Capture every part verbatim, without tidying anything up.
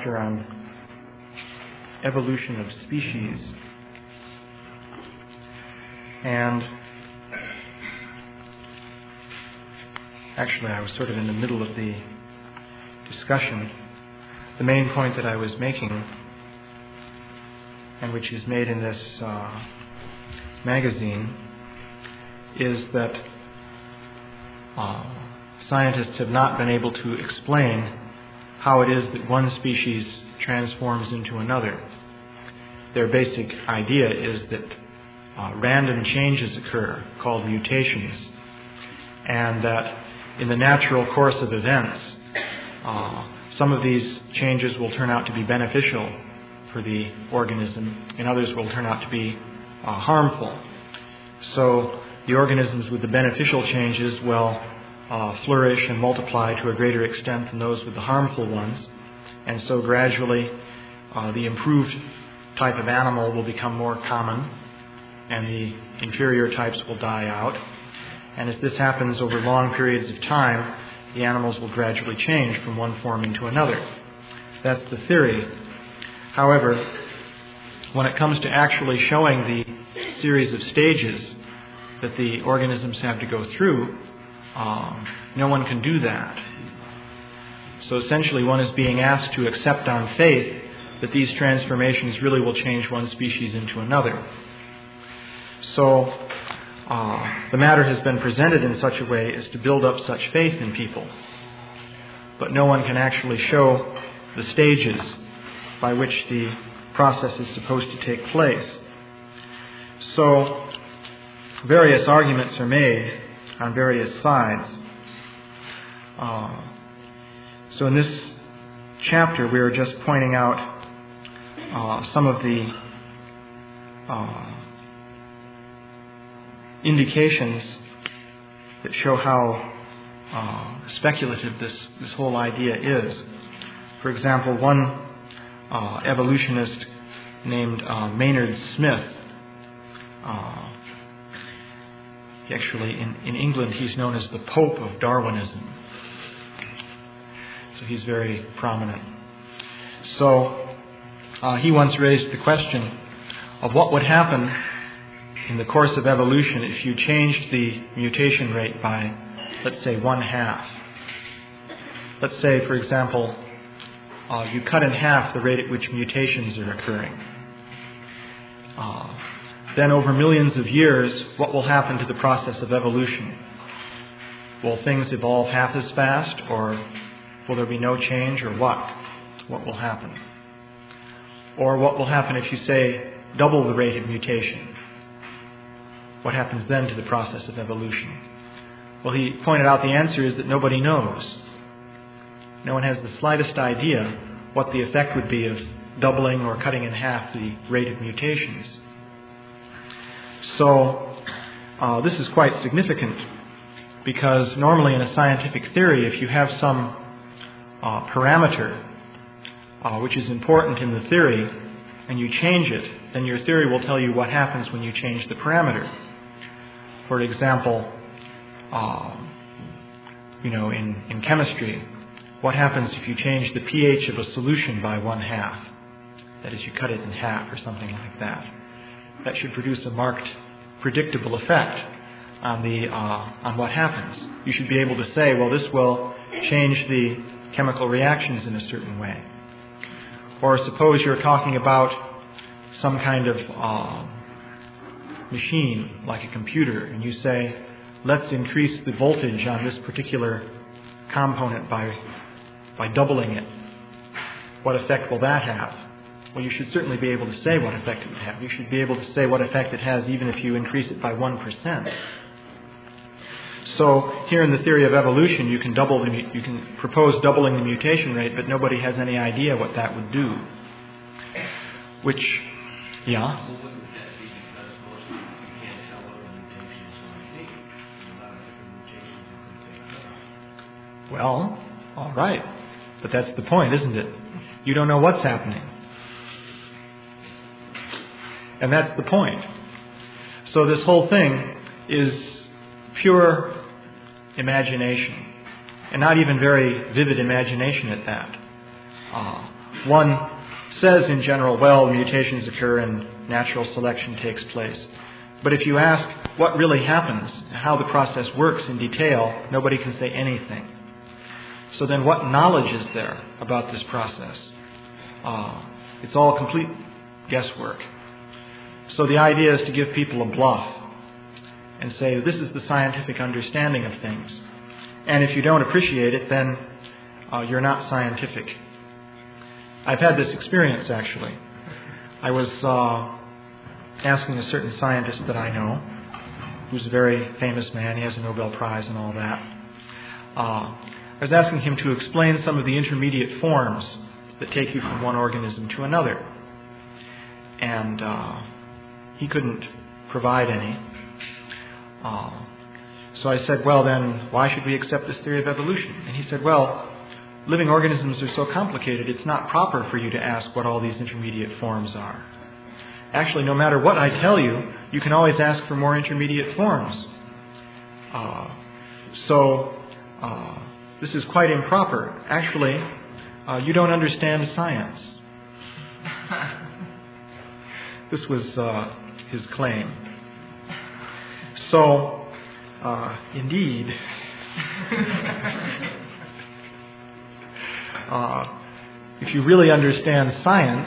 chapter on evolution of species. And actually I was sort of in the middle of the discussion. The main point that I was making, and which is made in this uh, magazine, is that uh, scientists have not been able to explain how it is that one species transforms into another. Their basic idea is that uh, random changes occur, called mutations, and that in the natural course of events, uh, some of these changes will turn out to be beneficial for the organism, and others will turn out to be uh, harmful. So the organisms with the beneficial changes will uh, flourish and multiply to a greater extent than those with the harmful ones. And so gradually uh, the improved type of animal will become more common and the inferior types will die out. And as this happens over long periods of time, the animals will gradually change from one form into another. That's the theory. However, when it comes to actually showing the series of stages that the organisms have to go through, um, no one can do that. So essentially one is being asked to accept on faith that these transformations really will change one species into another. So uh, the matter has been presented in such a way as to build up such faith in people. But no one can actually show the stages by which the process is supposed to take place. So various arguments are made on various sides. Uh, so in this chapter we are just pointing out uh, some of the uh, indications that show how uh, speculative this, this whole idea is. For example, one uh, evolutionist named uh, Maynard Smith, uh, Actually, in, in England, he's known as the Pope of Darwinism. So he's very prominent. So uh, he once raised the question of what would happen in the course of evolution if you changed the mutation rate by, let's say, one half. Let's say, for example, uh, you cut in half the rate at which mutations are occurring. Uh, Then over millions of years, what will happen to the process of evolution? Will things evolve half as fast, or will there be no change, or what? What will happen? Or what will happen if you say double the rate of mutation? What happens then to the process of evolution? Well, he pointed out the answer is that nobody knows. No one has the slightest idea what the effect would be of doubling or cutting in half the rate of mutations. So uh, this is quite significant because normally in a scientific theory, if you have some uh, parameter uh, which is important in the theory and you change it, then your theory will tell you what happens when you change the parameter. For example, uh, you know, in, in chemistry, what happens if you change the pH of a solution by one half? That is, you cut it in half or something like that. That should produce a marked, predictable effect on the uh, on what happens. You should be able to say, well, this will change the chemical reactions in a certain way. Or suppose you're talking about some kind of uh, machine, like a computer, and you say, let's increase the voltage on this particular component by by doubling it. What effect will that have? Well, you should certainly be able to say what effect it would have. You should be able to say what effect it has even if you increase it by one percent. So here in the theory of evolution, you can double the, you can propose doubling the mutation rate, but nobody has any idea what that would do. Which, yeah? Well, all right. But that's the point, isn't it? You don't know what's happening. And that's the point. So this whole thing is pure imagination, and not even very vivid imagination at that. Uh, one says in general, well, mutations occur and natural selection takes place. But if you ask what really happens, how the process works in detail, nobody can say anything. So then what knowledge is there about this process? Uh, it's all complete guesswork. So the idea is to give people a bluff and say, this is the scientific understanding of things. And if you don't appreciate it, then uh, you're not scientific. I've had this experience, actually. I was uh, asking a certain scientist that I know, who's a very famous man. He has a Nobel Prize and all that. Uh, I was asking him to explain some of the intermediate forms that take you from one organism to another. And uh, he couldn't provide any. Uh, so I said, well then, why should we accept this theory of evolution? And he said, well, living organisms are so complicated, it's not proper for you to ask what all these intermediate forms are. Actually, no matter what I tell you, you can always ask for more intermediate forms. Uh, so, uh, this is quite improper. Actually, uh, you don't understand science. This was uh, his claim. So, uh, indeed, uh, if you really understand science,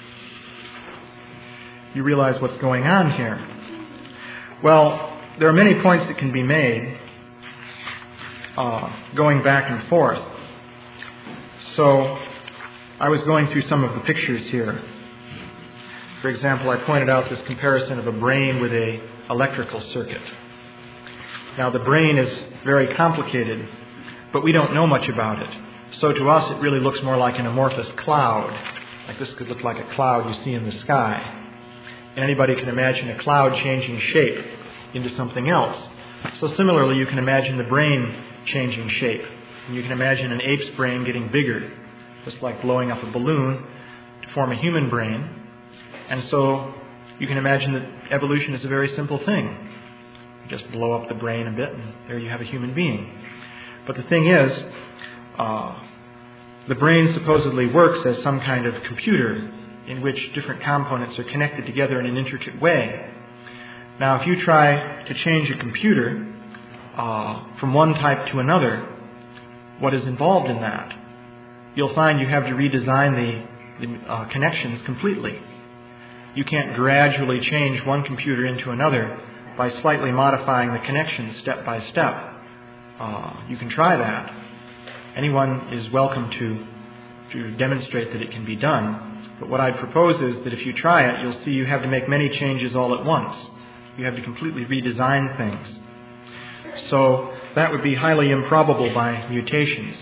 you realize what's going on here. Well, there are many points that can be made uh, going back and forth. So, I was going through some of the pictures here. For example, I pointed out this comparison of a brain with a electrical circuit. Now, the brain is very complicated, but we don't know much about it. So to us, it really looks more like an amorphous cloud. Like this could look like a cloud you see in the sky. And anybody can imagine a cloud changing shape into something else. So similarly, you can imagine the brain changing shape. And you can imagine an ape's brain getting bigger, just like blowing up a balloon to form a human brain. And so you can imagine that evolution is a very simple thing. You just blow up the brain a bit and there you have a human being. But the thing is, uh, the brain supposedly works as some kind of computer in which different components are connected together in an intricate way. Now, if you try to change a computer uh, from one type to another, what is involved in that? You'll find you have to redesign the, the uh, connections completely. You can't gradually change one computer into another by slightly modifying the connections step by step. Uh, you can try that. Anyone is welcome to, to demonstrate that it can be done. But what I'd propose is that if you try it, you'll see you have to make many changes all at once. You have to completely redesign things. So that would be highly improbable by mutations.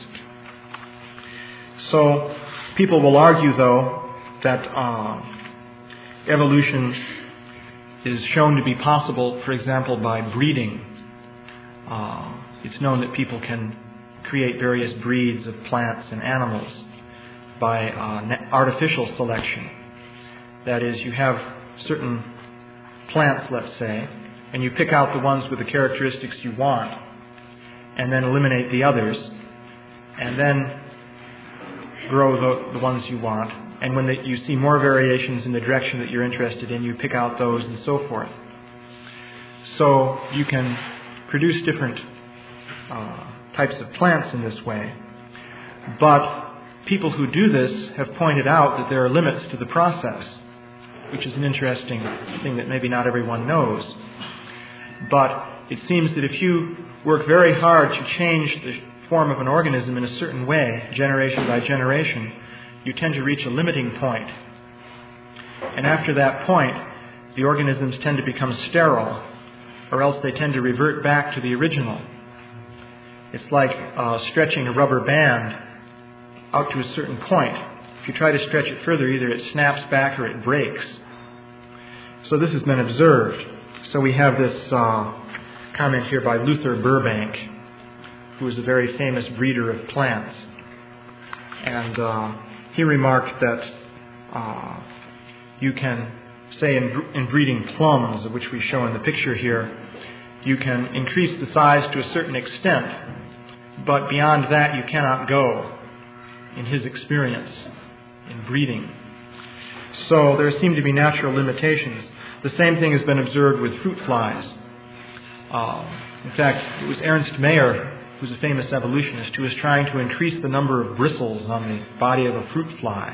So people will argue, though, that uh, evolution is shown to be possible, for example, by breeding. Uh, it's known that people can create various breeds of plants and animals by uh, artificial selection. That is, you have certain plants, let's say, and you pick out the ones with the characteristics you want, and then eliminate the others, and then grow the, the ones you want. And when the, you see more variations in the direction that you're interested in, you pick out those and so forth. So you can produce different uh, types of plants in this way. But people who do this have pointed out that there are limits to the process, which is an interesting thing that maybe not everyone knows. But it seems that if you work very hard to change the form of an organism in a certain way, generation by generation, you tend to reach a limiting point. And after that point, the organisms tend to become sterile, or else they tend to revert back to the original. It's like uh, stretching a rubber band out to a certain point. If you try to stretch it further, either it snaps back or it breaks. So this has been observed. So we have this uh, comment here by Luther Burbank, who is a very famous breeder of plants. And uh, he remarked that uh, you can, say in, in breeding plums, of which we show in the picture here, you can increase the size to a certain extent, but beyond that you cannot go, in his experience. in breeding. So there seem to be natural limitations. The same thing has been observed with fruit flies. Uh, in fact, it was Ernst Mayr, who's a famous evolutionist, who was trying to increase the number of bristles on the body of a fruit fly.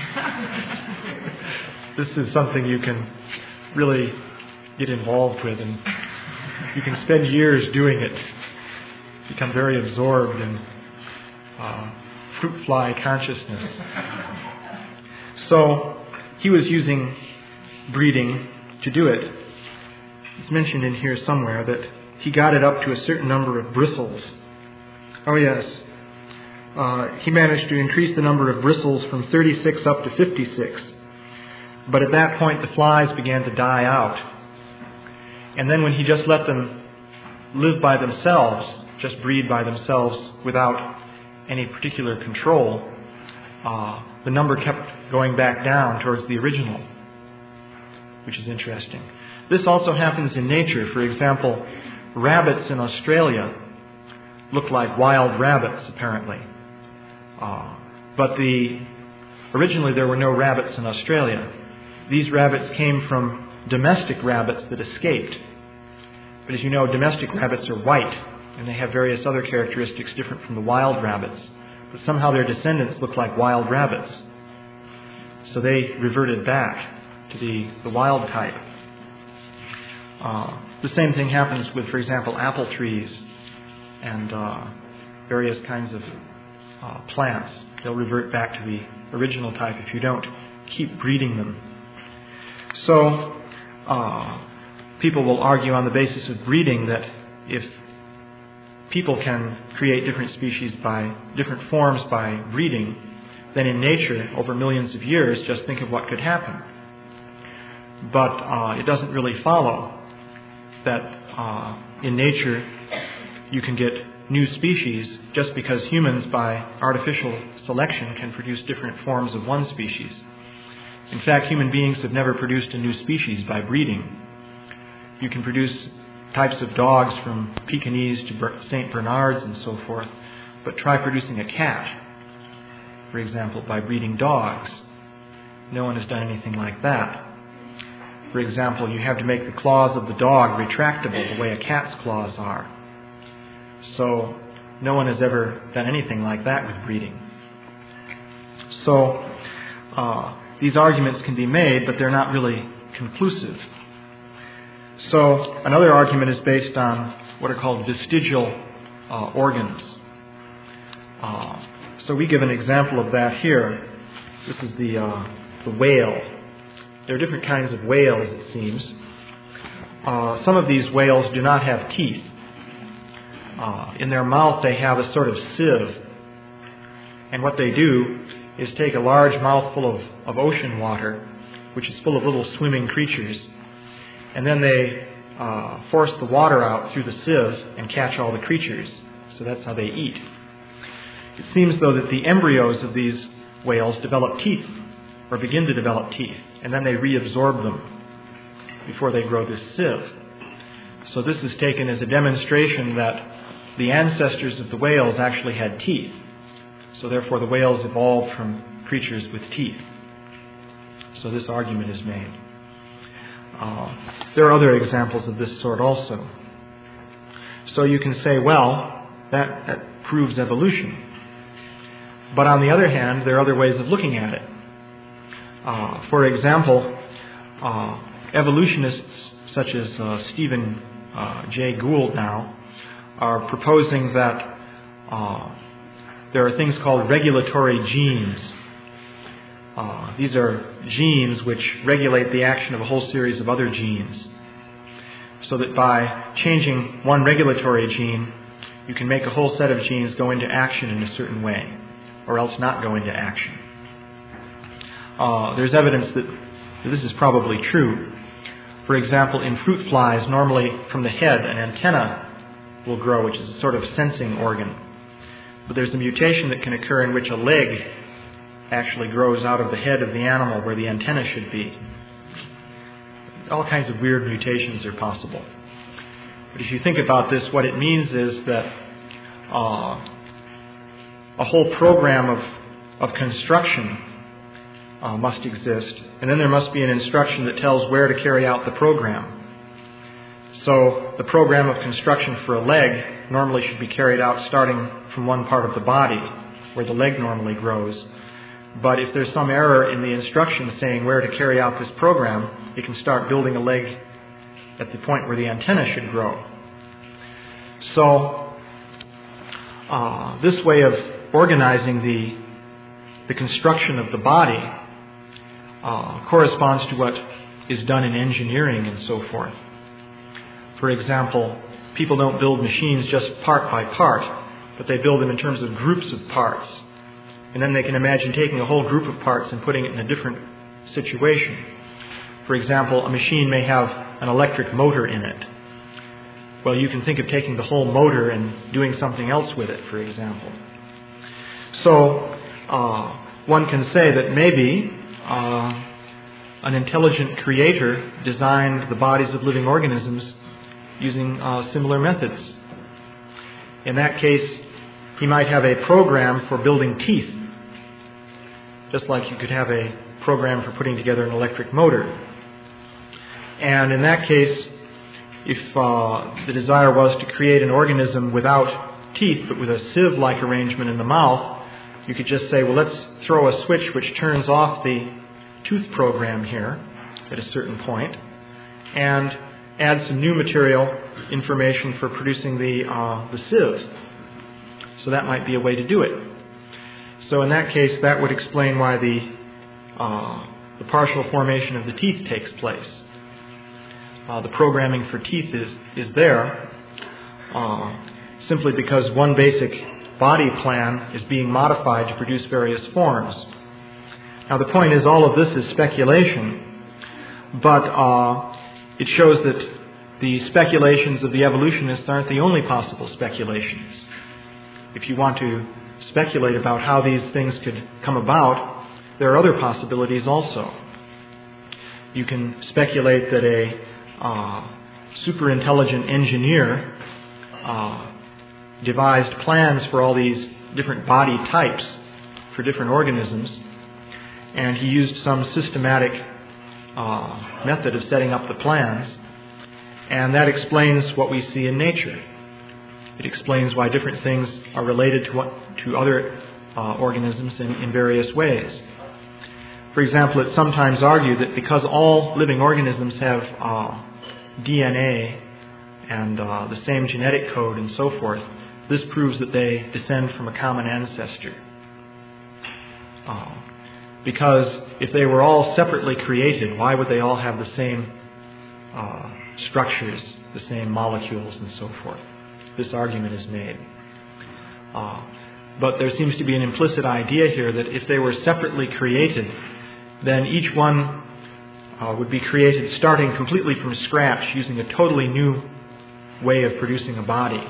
This is something you can really get involved with, and you can spend years doing it, become very absorbed in uh, fruit fly consciousness. So he was using breeding to do it. It's mentioned in here somewhere that he got it up to a certain number of bristles. Oh yes, uh, he managed to increase the number of bristles from thirty-six up to fifty-six. But at that point the flies began to die out. And then when he just let them live by themselves, just breed by themselves without any particular control, uh, the number kept going back down towards the original, which is interesting. This also happens in nature. For example, rabbits in Australia look like wild rabbits, apparently. Uh, but the originally there were no rabbits in Australia. These rabbits came from domestic rabbits that escaped. But as you know, domestic rabbits are white, and they have various other characteristics different from the wild rabbits. But somehow their descendants look like wild rabbits. So they reverted back to the, the wild type. Uh, the same thing happens with, for example, apple trees and uh, various kinds of uh, plants. They'll revert back to the original type if you don't keep breeding them. So uh, people will argue on the basis of breeding that if people can create different species by different forms by breeding, then in nature, over millions of years, just think of what could happen. But uh, it doesn't really follow that uh, in nature you can get new species just because humans, by artificial selection, can produce different forms of one species. In fact, human beings have never produced a new species by breeding. You can produce types of dogs from Pekingese to Saint Bernards and so forth, but try producing a cat, for example, by breeding dogs. No one has done anything like that. For example, you have to make the claws of the dog retractable the way a cat's claws are. So no one has ever done anything like that with breeding. So uh, these arguments can be made, but they're not really conclusive. So another argument is based on what are called vestigial uh, organs. Uh, so we give an example of that here. This is the uh, the whale. There are different kinds of whales, it seems. Uh, some of these whales do not have teeth. Uh, in their mouth they have a sort of sieve. And what they do is take a large mouthful of, of ocean water, which is full of little swimming creatures, and then they uh, force the water out through the sieve and catch all the creatures. So that's how they eat. It seems, though, that the embryos of these whales develop teeth, or begin to develop teeth, and then they reabsorb them before they grow this sieve. So this is taken as a demonstration that the ancestors of the whales actually had teeth. So therefore the whales evolved from creatures with teeth. So this argument is made. Uh, there are other examples of this sort also. So you can say, well, that, that proves evolution. But on the other hand, there are other ways of looking at it. Uh, for example, uh, evolutionists such as uh, Stephen uh, Jay Gould now are proposing that uh, there are things called regulatory genes. Uh, these are genes which regulate the action of a whole series of other genes. So that by changing one regulatory gene, you can make a whole set of genes go into action in a certain way, or else not go into action. Uh, there's evidence that, that this is probably true. For example, in fruit flies, normally from the head an antenna will grow, which is a sort of sensing organ. But there's a mutation that can occur in which a leg actually grows out of the head of the animal where the antenna should be. All kinds of weird mutations are possible. But if you think about this, what it means is that uh, a whole program of, of construction uh, must exist. And then there must be an instruction that tells where to carry out the program. So the program of construction for a leg normally should be carried out starting from one part of the body, where the leg normally grows. But if there's some error in the instruction saying where to carry out this program, you can start building a leg at the point where the antenna should grow. So uh, this way of organizing the, the construction of the body uh, corresponds to what is done in engineering and so forth. For example, people don't build machines just part by part, but they build them in terms of groups of parts. And then they can imagine taking a whole group of parts and putting it in a different situation. For example, a machine may have an electric motor in it. Well, you can think of taking the whole motor and doing something else with it, for example. So, uh, one can say that maybe uh, an intelligent creator designed the bodies of living organisms using uh, similar methods. In that case, he might have a program for building teeth, just like you could have a program for putting together an electric motor. And in that case, if uh, the desire was to create an organism without teeth, but with a sieve-like arrangement in the mouth, you could just say, well, let's throw a switch which turns off the tooth program here at a certain point, and add some new material information for producing the uh, the sieve. So that might be a way to do it. So in that case, that would explain why the uh, the partial formation of the teeth takes place. Uh, the programming for teeth is is there uh, simply because one basic body plan is being modified to produce various forms. Now the point is, all of this is speculation, but uh, it shows that the speculations of the evolutionists aren't the only possible speculations. If you want to speculate about how these things could come about, there are other possibilities also. You can speculate that a uh, super intelligent engineer uh, devised plans for all these different body types for different organisms, and he used some systematic uh, method of setting up the plans, and that explains what we see in nature. It explains why different things are related to what, to other uh, organisms in, in various ways. For example, it's sometimes argued that because all living organisms have uh, D N A and uh, the same genetic code and so forth, this proves that they descend from a common ancestor. Uh, because if they were all separately created, why would they all have the same uh, structures, the same molecules and so forth? This argument is made. Uh, but there seems to be an implicit idea here that if they were separately created, then each one uh, would be created starting completely from scratch, using a totally new way of producing a body.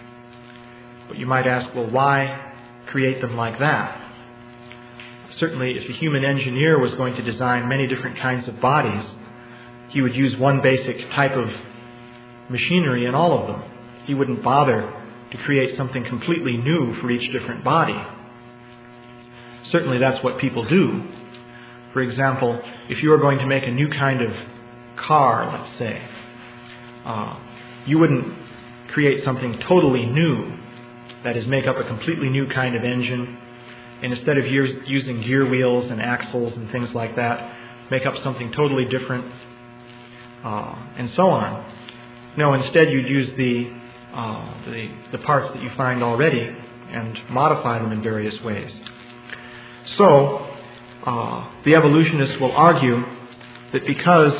But you might ask, well, why create them like that? Certainly, if a human engineer was going to design many different kinds of bodies, he would use one basic type of machinery in all of them. He wouldn't bother to create something completely new for each different body. Certainly that's what people do. For example, if you were going to make a new kind of car, let's say, uh, you wouldn't create something totally new, that is, make up a completely new kind of engine, and instead of years, using gear wheels and axles and things like that, make up something totally different, uh, and so on. No, instead you'd use the Uh, the, the parts that you find already and modify them in various ways. So, uh, the evolutionists will argue that because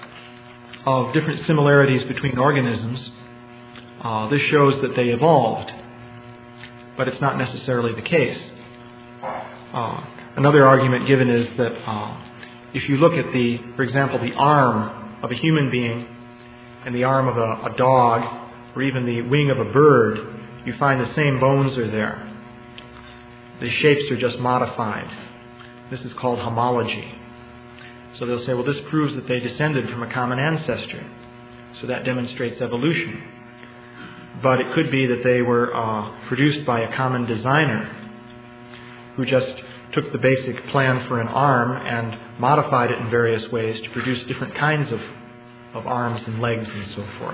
of different similarities between organisms, uh, this shows that they evolved. But it's not necessarily the case. Uh, another argument given is that uh, if you look at the, for example, the arm of a human being and the arm of a, a dog, or even the wing of a bird, you find the same bones are there. The shapes are just modified. This is called homology. So they'll say, well, this proves that they descended from a common ancestor. So that demonstrates evolution. But it could be that they were uh, produced by a common designer who just took the basic plan for an arm and modified it in various ways to produce different kinds of, of arms and legs and so forth.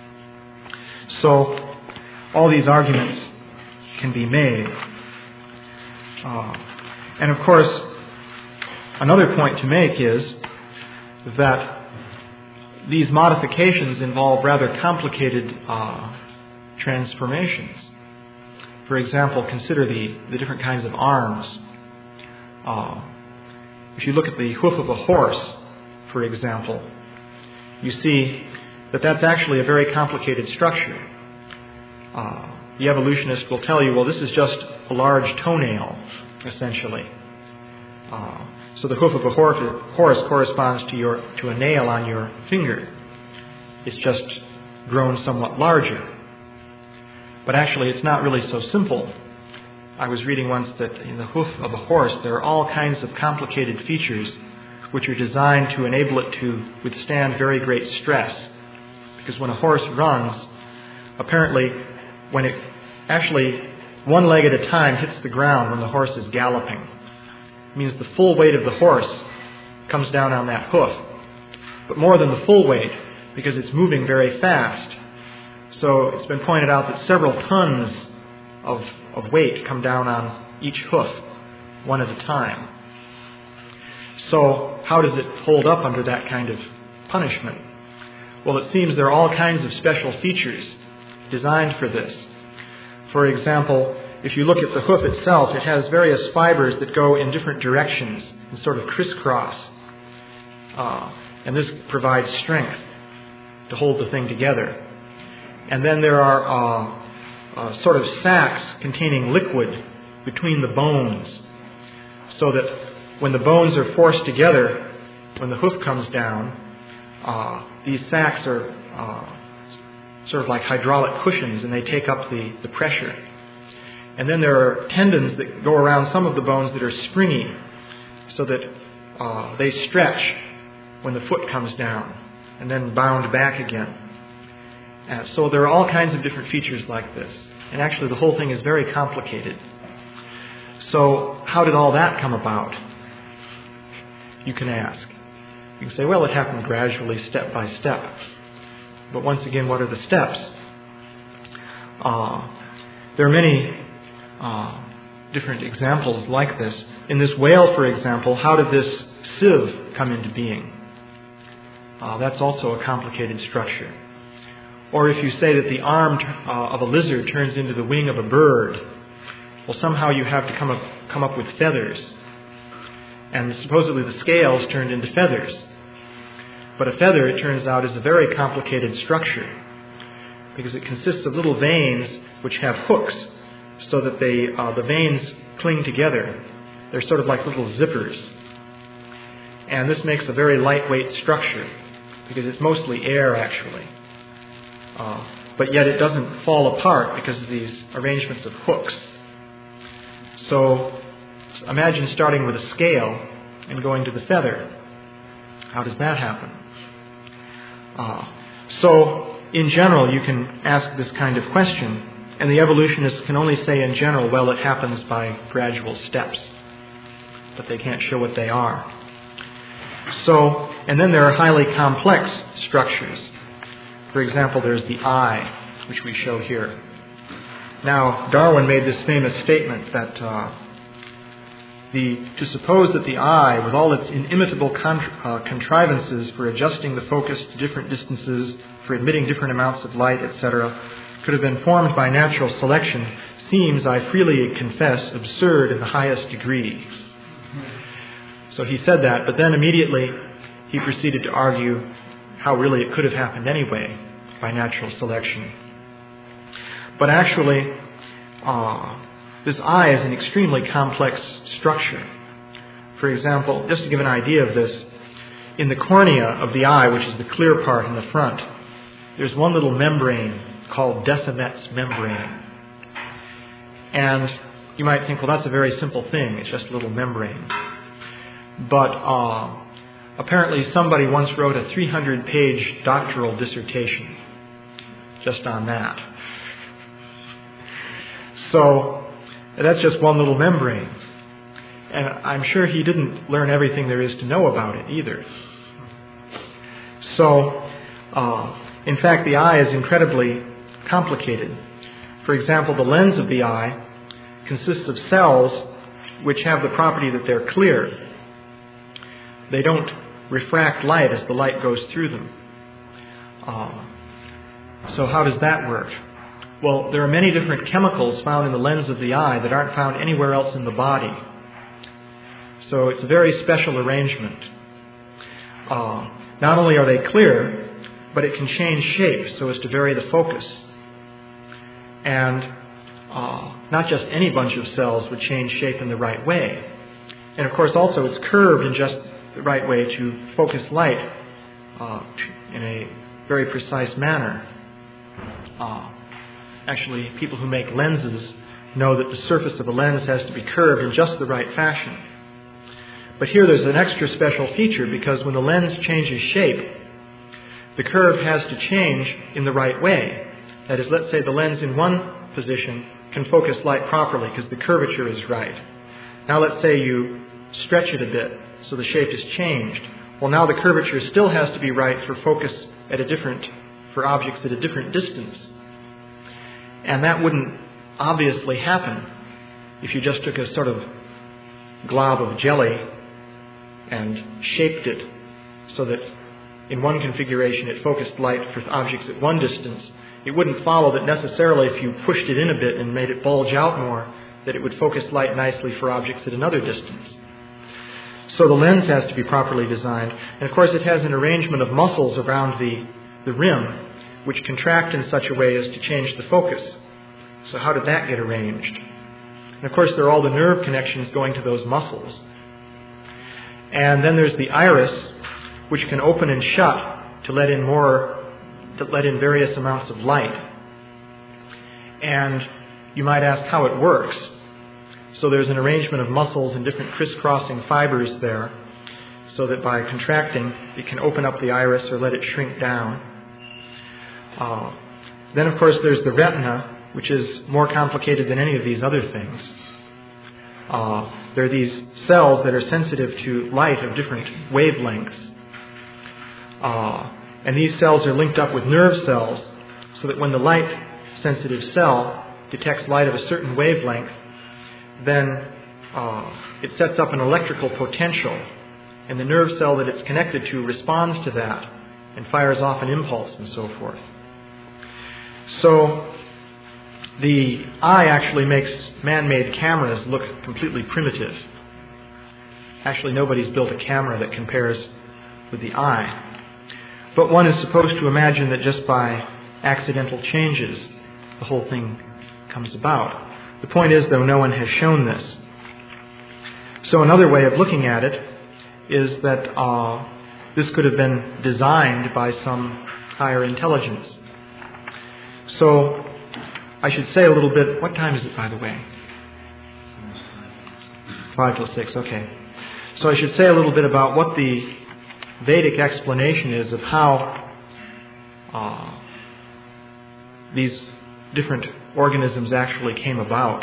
So all these arguments can be made. Uh, and of course, another point to make is that these modifications involve rather complicated uh, transformations. For example, consider the, the different kinds of arms. Uh, if you look at the hoof of a horse, for example, you see that that's actually a very complicated structure. Uh, the evolutionist will tell you, well, this is just a large toenail, essentially. Uh, so the hoof of a horse corresponds to your to a nail on your finger. It's just grown somewhat larger. But actually, it's not really so simple. I was reading once that in the hoof of a horse, there are all kinds of complicated features which are designed to enable it to withstand very great stress. Because when a horse runs, apparently, when it actually one leg at a time hits the ground when the horse is galloping, it means the full weight of the horse comes down on that hoof. But more than the full weight, because it's moving very fast. So it's been pointed out that several tons of, of weight come down on each hoof, one at a time. So how does it hold up under that kind of punishment? Well, it seems there are all kinds of special features designed for this. For example, if you look at the hoof itself, it has various fibers that go in different directions and sort of crisscross. Uh, and this provides strength to hold the thing together. And then there are uh, uh, sort of sacs containing liquid between the bones, so that when the bones are forced together, when the hoof comes down, uh, these sacs are uh, sort of like hydraulic cushions, and they take up the, the pressure. And then there are tendons that go around some of the bones that are springy, so that uh, they stretch when the foot comes down, and then bound back again. Uh, so there are all kinds of different features like this. And actually the whole thing is very complicated. So how did all that come about? You can ask. You can say, well, it happened gradually, step by step. But once again, what are the steps? Uh, there are many uh, different examples like this. In this whale, for example, how did this sieve come into being? Uh, that's also a complicated structure. Or if you say that the arm uh, of a lizard turns into the wing of a bird, well, somehow you have to come up, come up with feathers. And supposedly the scales turned into feathers. But a feather, it turns out, is a very complicated structure, because it consists of little veins which have hooks, so that they, uh, the veins cling together. They're sort of like little zippers. And this makes a very lightweight structure, because it's mostly air, actually. Uh, but yet it doesn't fall apart because of these arrangements of hooks. So imagine starting with a scale and going to the feather. How does that happen? Uh, so in general, you can ask this kind of question, and the evolutionists can only say in general, well, it happens by gradual steps, but they can't show what they are. So, and then there are highly complex structures. For example, there's the eye, which we show here. Now, Darwin made this famous statement that uh, the to suppose that the eye, with all its inimitable contri- uh, contrivances for adjusting the focus to different distances, for admitting different amounts of light, et cetera, could have been formed by natural selection, seems, I freely confess, absurd in the highest degree. So he said that, but then immediately he proceeded to argue how really it could have happened anyway by natural selection. But actually, uh, this eye is an extremely complex structure. For example, just to give an idea of this, in the cornea of the eye, which is the clear part in the front, there's one little membrane called Descemet's membrane. And you might think, well, that's a very simple thing. It's just a little membrane. But uh, apparently somebody once wrote a three hundred page doctoral dissertation just on that. So that's just one little membrane. And I'm sure he didn't learn everything there is to know about it either. So, uh, in fact, the eye is incredibly complicated. For example, the lens of the eye consists of cells which have the property that they're clear. They don't refract light as the light goes through them. Uh, so how does that work? Well, there are many different chemicals found in the lens of the eye that aren't found anywhere else in the body. So it's a very special arrangement. Uh, not only are they clear, but it can change shape so as to vary the focus. And uh, not just any bunch of cells would change shape in the right way. And of course also it's curved in just the right way to focus light uh, in a very precise manner. Uh, actually, people who make lenses know that the surface of a lens has to be curved in just the right fashion. But here there's an extra special feature, because when the lens changes shape, the curve has to change in the right way. That is, let's say the lens in one position can focus light properly because the curvature is right. Now let's say you stretch it a bit so the shape is changed. Well, now the curvature still has to be right for focus at a different, for objects at a different distance. And that wouldn't obviously happen if you just took a sort of glob of jelly and shaped it so that in one configuration it focused light for objects at one distance. It wouldn't follow that necessarily if you pushed it in a bit and made it bulge out more, that it would focus light nicely for objects at another distance. So the lens has to be properly designed. And of course it has an arrangement of muscles around the, the rim which contract in such a way as to change the focus. So how did that get arranged? And of course there are all the nerve connections going to those muscles. And then there's the iris, which can open and shut to let in more, to let in various amounts of light. And you might ask how it works. So there's an arrangement of muscles and different crisscrossing fibers there, so that by contracting, it can open up the iris or let it shrink down. Uh, then, of course, there's the retina, which is more complicated than any of these other things. Uh, there are these cells that are sensitive to light of different wavelengths. Uh, and these cells are linked up with nerve cells, so that when the light-sensitive cell detects light of a certain wavelength, then uh, it sets up an electrical potential, and the nerve cell that it's connected to responds to that and fires off an impulse and so forth. So the eye actually makes man-made cameras look completely primitive. Actually, nobody's built a camera that compares with the eye. But one is supposed to imagine that just by accidental changes, the whole thing comes about. The point is, though, no one has shown this. So another way of looking at it is that uh, this could have been designed by some higher intelligence. So I should say a little bit. What time is it, by the way? Five till six, okay. So I should say a little bit about what the Vedic explanation is of how uh, these different organisms actually came about.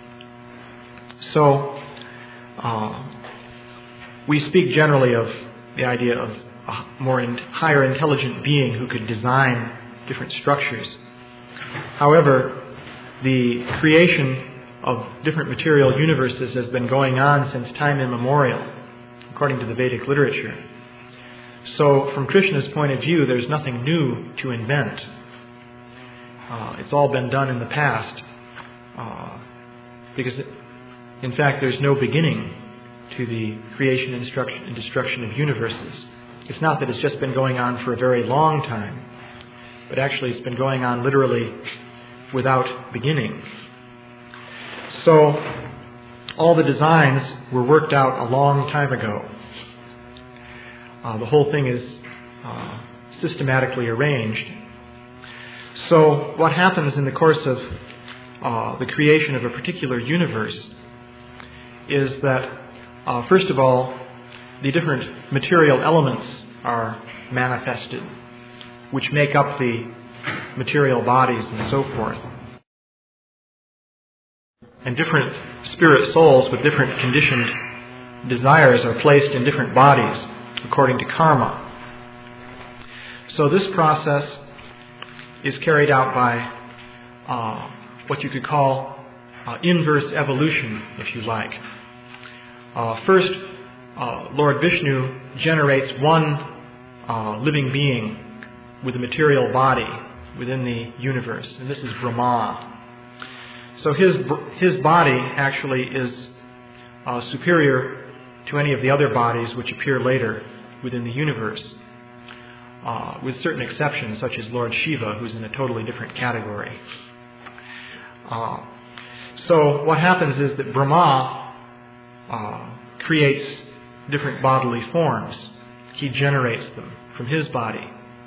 So uh, we speak generally of the idea of a more in, higher intelligent being who could design different structures. However, the creation of different material universes has been going on since time immemorial, according to the Vedic literature. So, from Krishna's point of view, there's nothing new to invent. Uh, it's all been done in the past. Uh, because, it, in fact, there's no beginning to the creation and destruction of universes. It's not that it's just been going on for a very long time, but actually it's been going on literally without beginning. So, all the designs were worked out a long time ago. Uh, the whole thing is uh, systematically arranged. So what happens in the course of uh, the creation of a particular universe is that, uh, first of all, the different material elements are manifested, which make up the material bodies and so forth. And different spirit souls with different conditioned desires are placed in different bodies according to karma. So this process is carried out by uh, what you could call uh, inverse evolution, if you like. Uh, first, uh, Lord Vishnu generates one uh, living being with a material body within the universe, and this is Brahma. So his his body actually is uh, superior to any of the other bodies which appear later within the universe, uh, with certain exceptions, such as Lord Shiva, who's in a totally different category. Uh, so what happens is that Brahma uh, creates different bodily forms. He generates them from his body.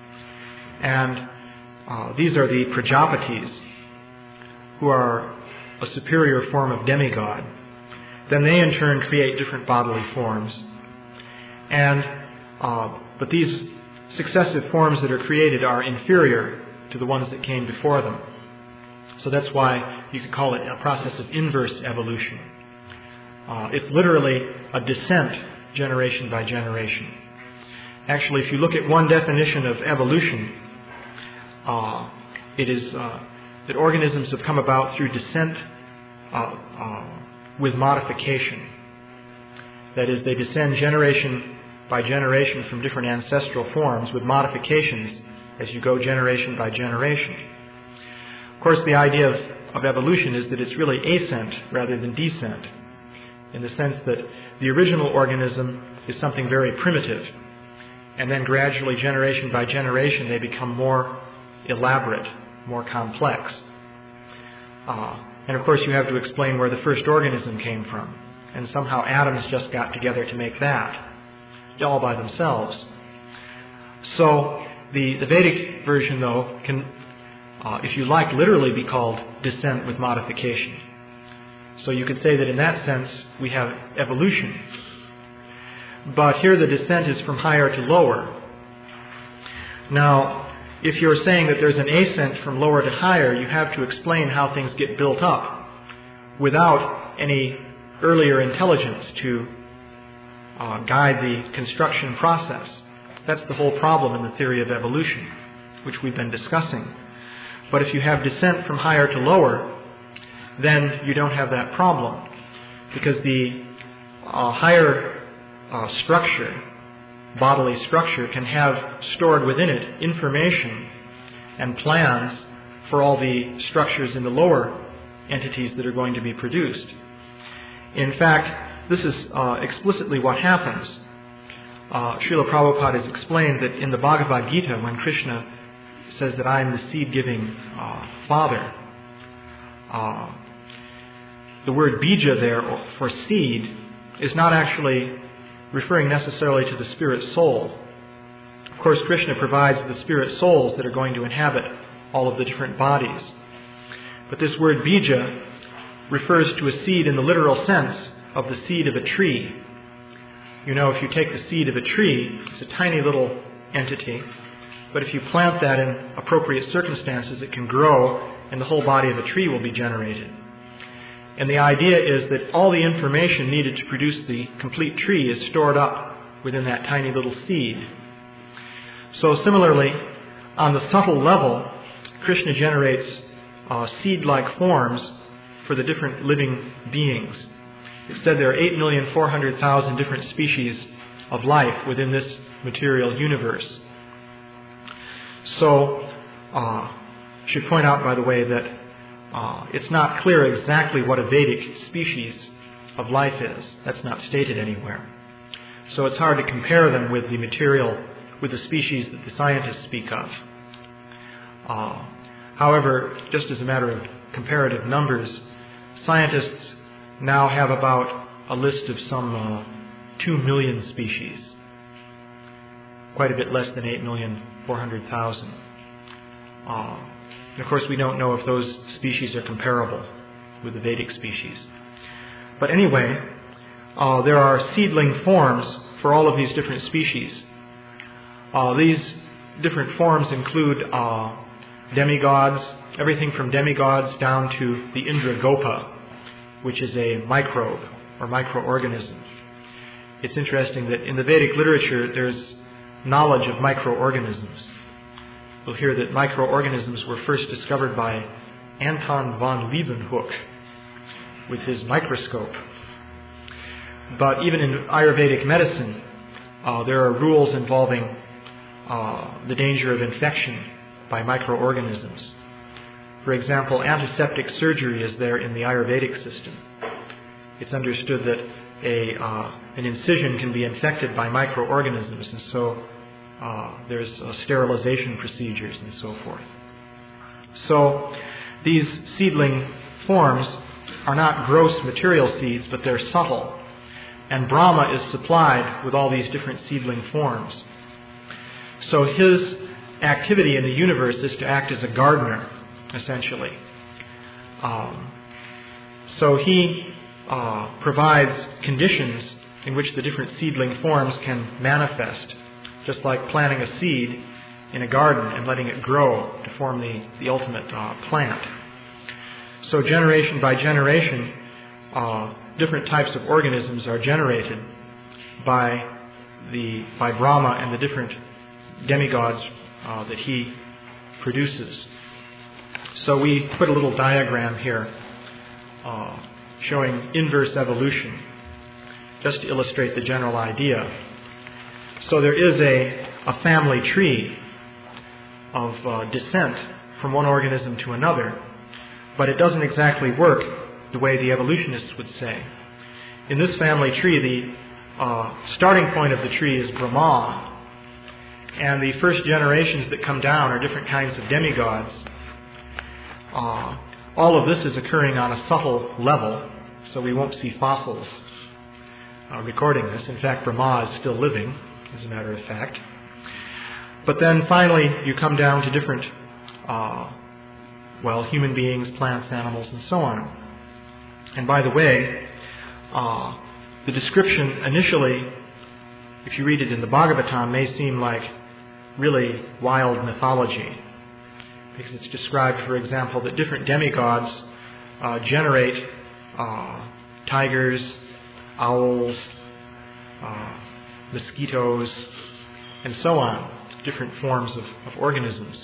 And uh, these are the Prajapatis, who are a superior form of demigod. Then they in turn create different bodily forms. And uh, but these successive forms that are created are inferior to the ones that came before them. So that's why you could call it a process of inverse evolution. Uh, it's literally a descent generation by generation. Actually, if you look at one definition of evolution, uh, it is uh, that organisms have come about through descent uh, uh, with modification. That is, they descend generation by generation from different ancestral forms with modifications as you go generation by generation. Of course, the idea of, of evolution is that it's really ascent rather than descent, in the sense that the original organism is something very primitive, and then gradually, generation by generation, they become more elaborate, more complex. Uh, and of course, you have to explain where the first organism came from, and somehow atoms just got together to make that, all by themselves. So the, the Vedic version, though, can, uh, if you like, literally be called descent with modification. So you could say that in that sense we have evolution. But here the descent is from higher to lower. Now, if you're saying that there's an ascent from lower to higher, you have to explain how things get built up without any earlier intelligence to uh, guide the construction process. That's the whole problem in the theory of evolution, which we've been discussing. But if you have descent from higher to lower, then you don't have that problem, because the uh, higher uh, structure, bodily structure, can have stored within it information and plans for all the structures in the lower entities that are going to be produced. In fact, this is uh, explicitly what happens. Uh, Srila Prabhupada has explained that in the Bhagavad Gita, when Krishna says that I am the seed-giving uh, Father, uh, the word bija there for seed is not actually referring necessarily to the spirit soul. Of course, Krishna provides the spirit souls that are going to inhabit all of the different bodies. But this word bija refers to a seed in the literal sense of the seed of a tree. You know, if you take the seed of a tree, it's a tiny little entity, but if you plant that in appropriate circumstances, it can grow and the whole body of a tree will be generated. And the idea is that all the information needed to produce the complete tree is stored up within that tiny little seed. So similarly, on the subtle level, Krishna generates uh, seed-like forms for the different living beings. It said there are eight million four hundred thousand different species of life within this material universe. So, uh, I should point out, by the way, that uh, it's not clear exactly what a Vedic species of life is. That's not stated anywhere. So it's hard to compare them with the material, with the species that the scientists speak of. Uh, however, just as a matter of comparative numbers, scientists now have about a list of some uh, two million species, quite a bit less than eight million four hundred thousand. Uh, and of course, we don't know if those species are comparable with the Vedic species. But anyway, uh, there are seedling forms for all of these different species. Uh, these different forms include uh, demigods, everything from demigods down to the Indragopa, which is a microbe or microorganism. it's interesting that in the Vedic literature there's knowledge of microorganisms. We'll hear that microorganisms were first discovered by Anton von Leeuwenhoek with his microscope. But even in Ayurvedic medicine, uh, there are rules involving uh, the danger of infection by microorganisms. For example, antiseptic surgery is there in the Ayurvedic system. It's understood that a uh, an incision can be infected by microorganisms, and so uh, there's uh, sterilization procedures and so forth. So these seedling forms are not gross material seeds, but they're subtle. And Brahma is supplied with all these different seedling forms. So his activity in the universe is to act as a gardener, essentially. Um, so he uh, provides conditions in which the different seedling forms can manifest, just like planting a seed in a garden and letting it grow to form the, the ultimate uh, plant. So generation by generation, uh, different types of organisms are generated by the by Brahma and the different demigods uh, that he produces. So we put a little diagram here uh, showing inverse evolution, just to illustrate the general idea. So there is a, a family tree of uh, descent from one organism to another, but it doesn't exactly work the way the evolutionists would say. In this family tree, the uh, starting point of the tree is Brahma, and the first generations that come down are different kinds of demigods. Uh, all of this is occurring on a subtle level, so we won't see fossils uh, recording this. In fact, Brahma is still living, as a matter of fact. But then finally, you come down to different, uh, well, human beings, plants, animals, and so on. And by the way, uh, the description initially, if you read it in the Bhagavatam, may seem like really wild mythology, because it's described, for example, that different demigods uh, generate uh, tigers, owls, uh, mosquitoes, and so on, different forms of, of organisms.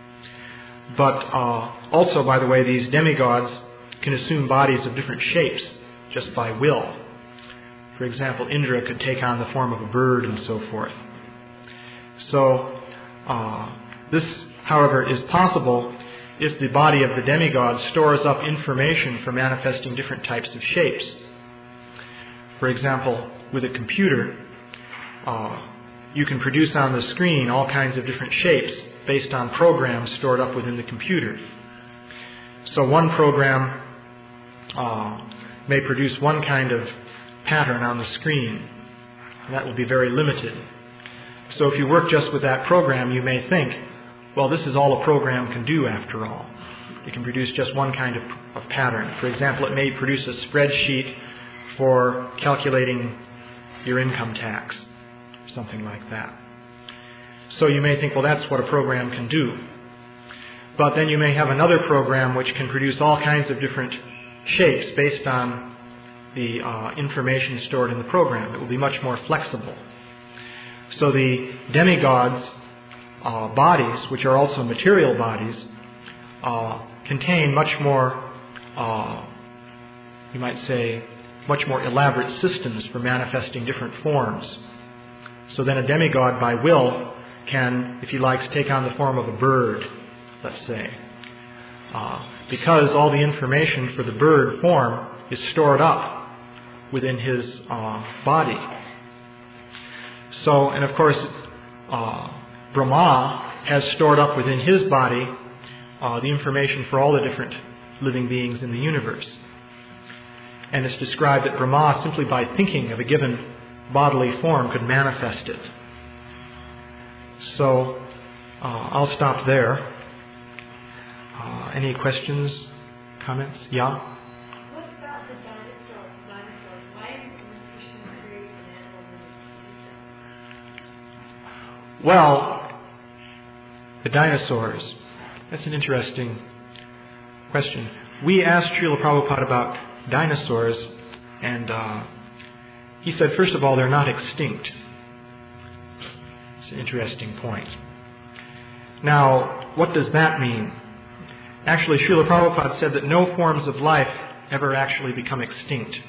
But uh, also, by the way, these demigods can assume bodies of different shapes just by will. For example, Indra could take on the form of a bird and so forth. So uh, this, however, is possible if the body of the demigod stores up information for manifesting different types of shapes. For example, with a computer, uh, you can produce on the screen all kinds of different shapes based on programs stored up within the computer. So one program uh, may produce one kind of pattern on the screen, and that will be very limited. So if you work just with that program, you may think, well, this is all a program can do after all. It can produce just one kind of, of pattern. For example, it may produce a spreadsheet for calculating your income tax, something like that. So you may think, well, that's what a program can do. But then you may have another program which can produce all kinds of different shapes based on the uh, information stored in the program. It will be much more flexible. So the demigods' uh, bodies, which are also material bodies, uh, contain much more, uh, you might say, much more elaborate systems for manifesting different forms. So then a demigod, by will, can, if he likes, take on the form of a bird, let's say. Uh, because all the information for the bird form is stored up within his uh, body. So, and of course, uh, Brahma has stored up within his body uh, the information for all the different living beings in the universe. And it's described that Brahma, simply by thinking of a given bodily form, could manifest it. So, uh, I'll stop there. Uh, any questions, comments? Yeah? What about the dinosaurs? Dinosaurs? Why is evolution create an animal in the future? Well, the dinosaurs. That's an interesting question. We asked Srila Prabhupada about dinosaurs, and uh, he said, first of all, they're not extinct. It's an interesting point. Now, what does that mean? Actually, Srila Prabhupada said that no forms of life ever actually become extinct.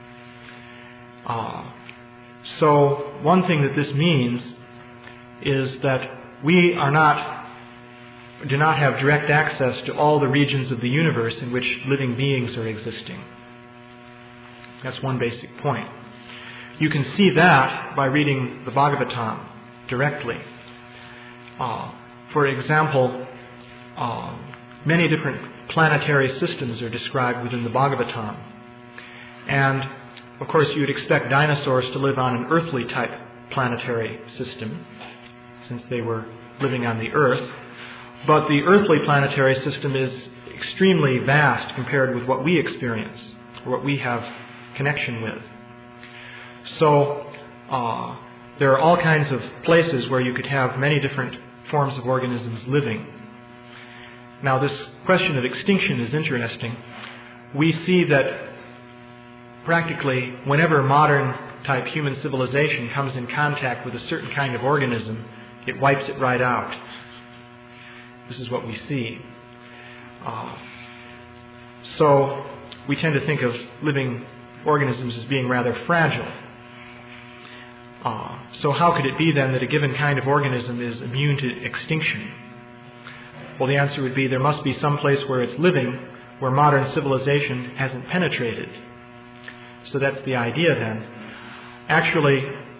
Uh, so, one thing that this means is that we are not, do not have direct access to all the regions of the universe in which living beings are existing. That's one basic point. You can see that by reading the Bhagavatam directly. Uh, for example, uh, many different planetary systems are described within the Bhagavatam. And, of course, you would expect dinosaurs to live on an earthly type planetary system, since they were living on the Earth. But the earthly planetary system is extremely vast compared with what we experience, or what we have connection with. So, uh, there are all kinds of places where you could have many different forms of organisms living. Now, this question of extinction is interesting. We see that practically whenever modern type human civilization comes in contact with a certain kind of organism, it wipes it right out. This is what we see. Uh, so, we tend to think of living organisms as being rather fragile. Uh, so how could it be then that a given kind of organism is immune to extinction? Well, the answer would be there must be some place where it's living where modern civilization hasn't penetrated. So that's the idea then. Actually,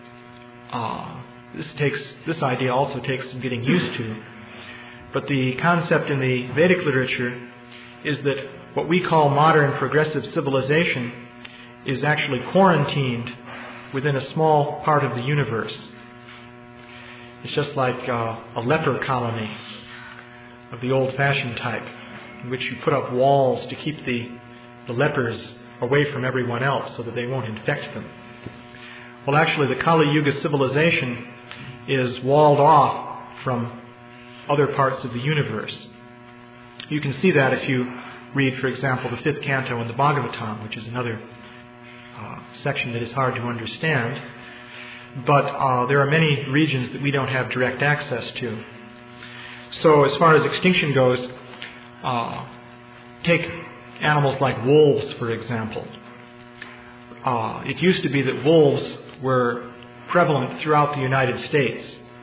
uh, this takes this idea also takes some getting used to. But the concept in the Vedic literature is that what we call modern progressive civilization is actually quarantined within a small part of the universe. It's just like uh, a leper colony of the old-fashioned type, in which you put up walls to keep the, the lepers away from everyone else so that they won't infect them. Well, actually, the Kali Yuga civilization is walled off from other parts of the universe. You can see that if you read, for example, the fifth canto in the Bhagavatam, which is another uh, section that is hard to understand. But uh, there are many regions that we don't have direct access to. So as far as extinction goes, uh, take animals like wolves, for example. Uh, it used to be that wolves were prevalent throughout the United States.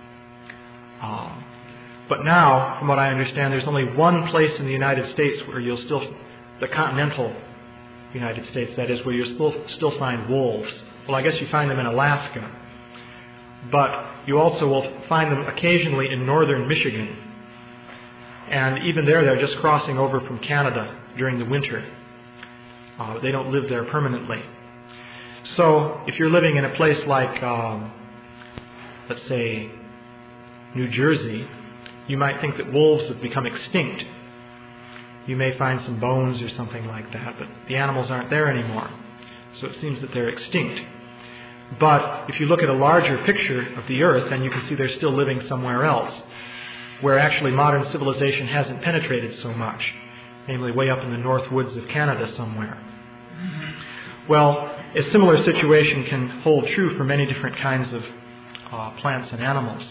Uh, but now, from what I understand, there's only one place in the United States where you'll still, the continental United States, that is, where you'll still, still find wolves. Well, I guess you find them in Alaska. But you also will find them occasionally in northern Michigan. And even there, they're just crossing over from Canada during the winter. Uh, they don't live there permanently. So, if you're living in a place like, um, let's say, New Jersey, you might think that wolves have become extinct. You may find some bones or something like that, but the animals aren't there anymore. So it seems that they're extinct. But if you look at a larger picture of the earth, then you can see they're still living somewhere else, where actually modern civilization hasn't penetrated so much, namely way up in the north woods of Canada somewhere. Well, a similar situation can hold true for many different kinds of uh, plants and animals.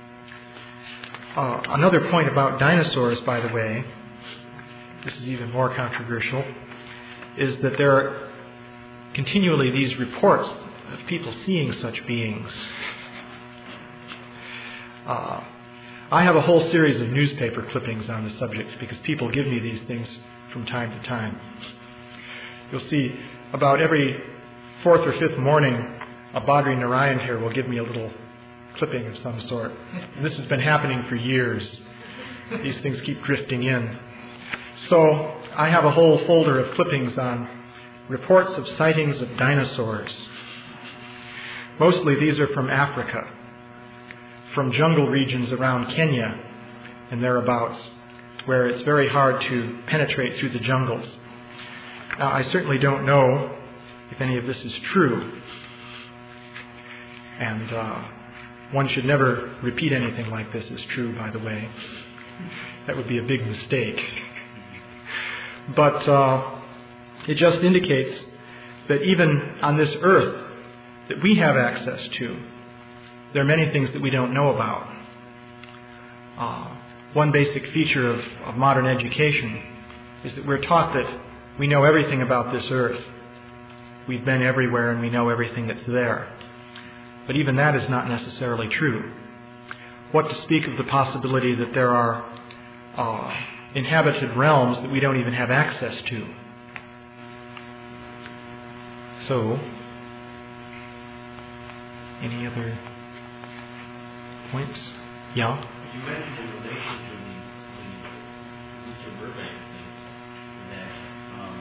Uh, another point about dinosaurs, by the way, this is even more controversial, is that there are continually these reports of people seeing such beings. Uh, I have a whole series of newspaper clippings on the subject because people give me these things from time to time. You'll see about every fourth or fifth morning, a Badri Narayan here will give me a little clipping of some sort. And this has been happening for years. These things keep drifting in. So I have a whole folder of clippings on reports of sightings of dinosaurs. Mostly these are from Africa, from jungle regions around Kenya and thereabouts, where it's very hard to penetrate through the jungles. Now, I certainly don't know if any of this is true, and uh, one should never repeat anything like this as true, by the way. That would be a big mistake. But uh, it just indicates that even on this earth, that we have access to. There are many things that we don't know about. Uh, one basic feature of, of modern education is that we're taught that we know everything about this earth. We've been everywhere and we know everything that's there. But even that is not necessarily true. What to speak of the possibility that there are uh, inhabited realms that we don't even have access to. So, any other points? Yeah? You mentioned in relation to the, the Mister Burbank thing that um,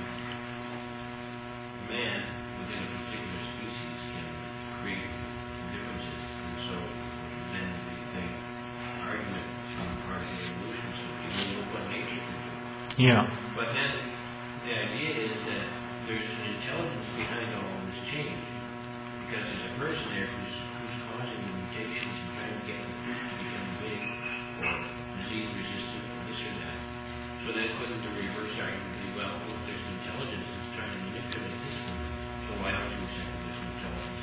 man within a particular species can create differences, and so then the, the argument from part of the evolution so we know what nature can do. Yeah. But then the idea is that there's an intelligence behind all this change, because there's a person there who's, who's causing the mutations and trying to get the fruit to become big or disease resistant or this or that. So then couldn't the reverse argument be, well, if there's an intelligence that's trying to manipulate this one, so why don't you accept this intelligence?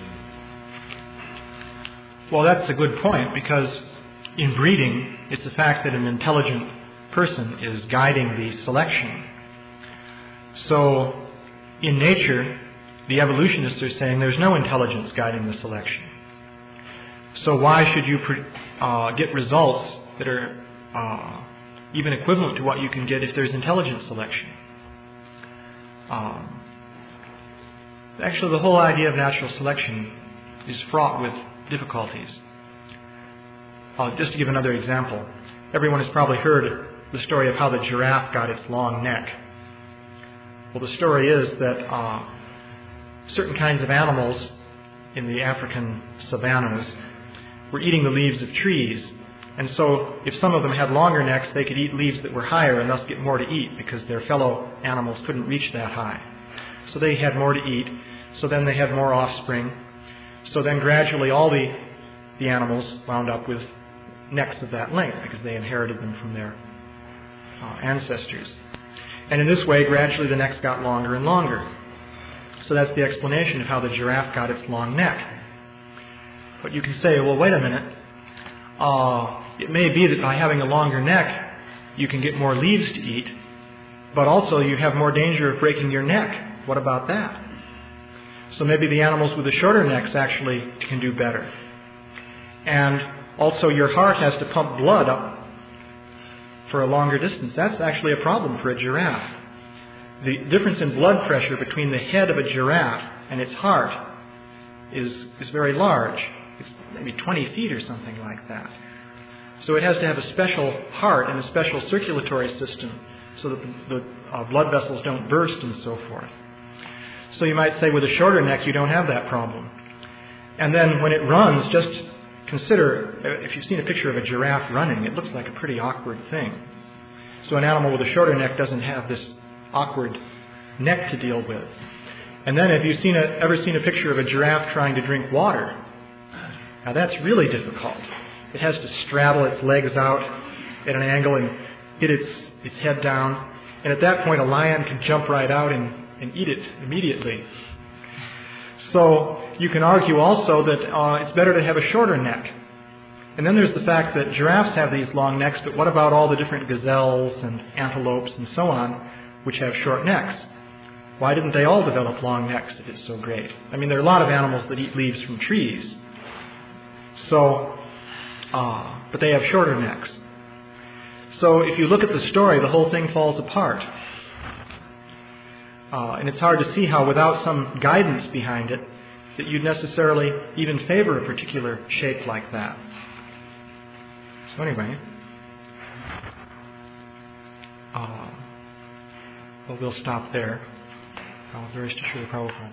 Well, that's a good point, because in breeding, it's the fact that an intelligent person is guiding the selection. So, in nature, the evolutionists are saying there's no intelligence guiding the selection. So why should you uh, get results that are uh, even equivalent to what you can get if there's intelligent selection? Um, actually, the whole idea of natural selection is fraught with difficulties. Uh, just to give another example, everyone has probably heard the story of how the giraffe got its long neck. Well, the story is that uh, certain kinds of animals in the African savannas were eating the leaves of trees. And so if some of them had longer necks, they could eat leaves that were higher and thus get more to eat because their fellow animals couldn't reach that high. So they had more to eat. So then they had more offspring. So then gradually all the, the animals wound up with necks of that length because they inherited them from their uh, ancestors. And in this way, gradually the necks got longer and longer. So that's the explanation of how the giraffe got its long neck. But you can say, well, wait a minute. Uh, it may be that by having a longer neck, you can get more leaves to eat, but also you have more danger of breaking your neck. What about that? So maybe the animals with the shorter necks actually can do better. And also your heart has to pump blood up for a longer distance. That's actually a problem for a giraffe. The difference in blood pressure between the head of a giraffe and its heart is, is very large. It's maybe twenty feet or something like that. So it has to have a special heart and a special circulatory system so that the, the uh, blood vessels don't burst and so forth. So you might say with a shorter neck you don't have that problem. And then when it runs, just consider, if you've seen a picture of a giraffe running, it looks like a pretty awkward thing. So an animal with a shorter neck doesn't have this awkward neck to deal with. And then have you seen a, ever seen a picture of a giraffe trying to drink water? Now that's really difficult. It has to straddle its legs out at an angle and hit its, its head down. And at that point a lion can jump right out and, and eat it immediately. So you can argue also that uh, it's better to have a shorter neck. And then there's the fact that giraffes have these long necks, but what about all the different gazelles and antelopes and so on, which have short necks? Why didn't they all develop long necks if it's so great? I mean, there are a lot of animals that eat leaves from trees. So, uh, but they have shorter necks. So if you look at the story, the whole thing falls apart. Uh, and it's hard to see how, without some guidance behind it, that you'd necessarily even favor a particular shape like that. So anyway, uh, well, we'll stop there. I'll very sure the Prabhupada.